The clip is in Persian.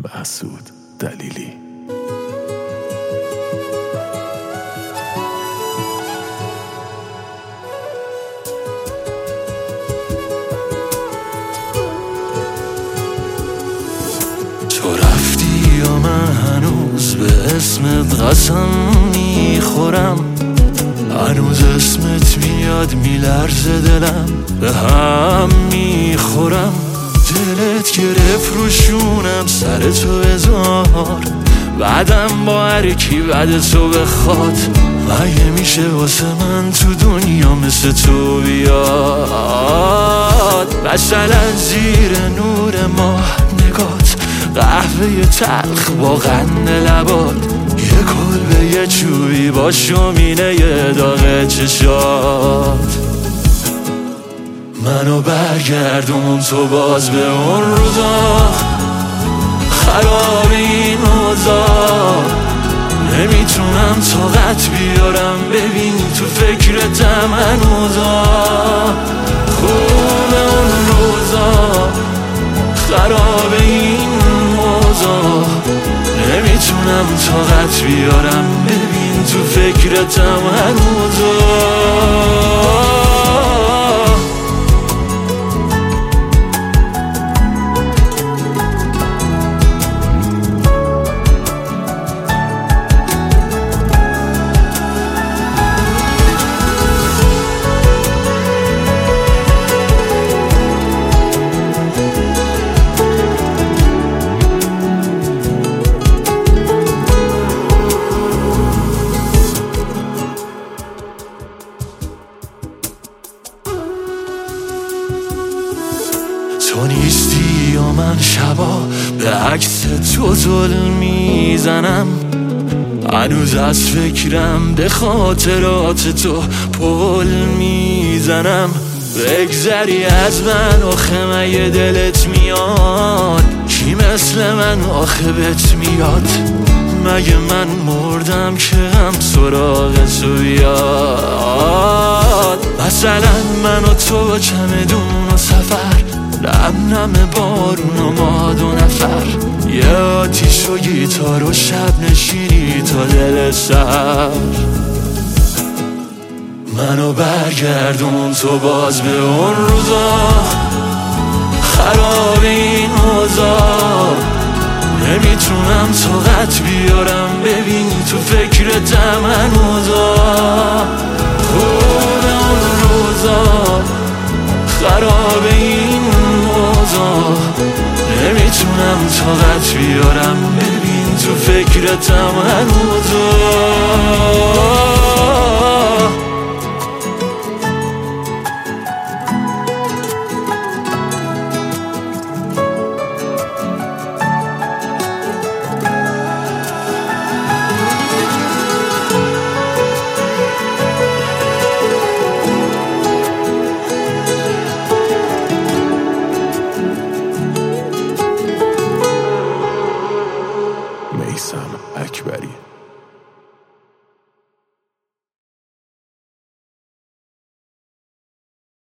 محسود دلیلی. تو رفتی یا من هنوز به اسمت قسم میخورم، هنوز اسمت میاد میلرزه دلم به هم میخورم. دلت گرفت رو شونم سر تو بذار، بعدم با هر کی بعد تو بخواد. مگه میشه واسه من تو دنیا مثل تو بیاد؟ مثلا زیر نور ماه نگات، قهوه تلخ با قند لبات، یه کلبه یه چوبی با شومینه یه داغ چشات. منو برگردون تو باز به اون روزا، خراب این اوضاع، نمیتونم طاقت بیارم ببین تو فکرتم هنوزا. خوب اون روزا، خراب این اوضاع، نمیتونم طاقت بیارم ببین تو فکرتم هنوزا. تو نیستی یا من شبا به عکس تو زل میزنم، هنوز از فکرم به خاطرات تو پل میزنم. بگذری از من آخه مگه دلت میاد؟ کی مثل من آخه بهت میاد؟ مگه من مردم که غم سراغ تو بیاد؟ مثلا من و تو با چمدون و سفر، نم نم بارون و ما دو نفر، یه آتیش و گیتار و شب نشینی تا دل سر. منو برگردون تو باز به اون روزا، خراب این اوضاع، نمیتونم طاقت بیارم ببین تو فکرتم هنوزا. خوب اون روزا، خراب این اوضاع، نمیتونم طاقت بیارم ببین تو فکرتم هنوزا.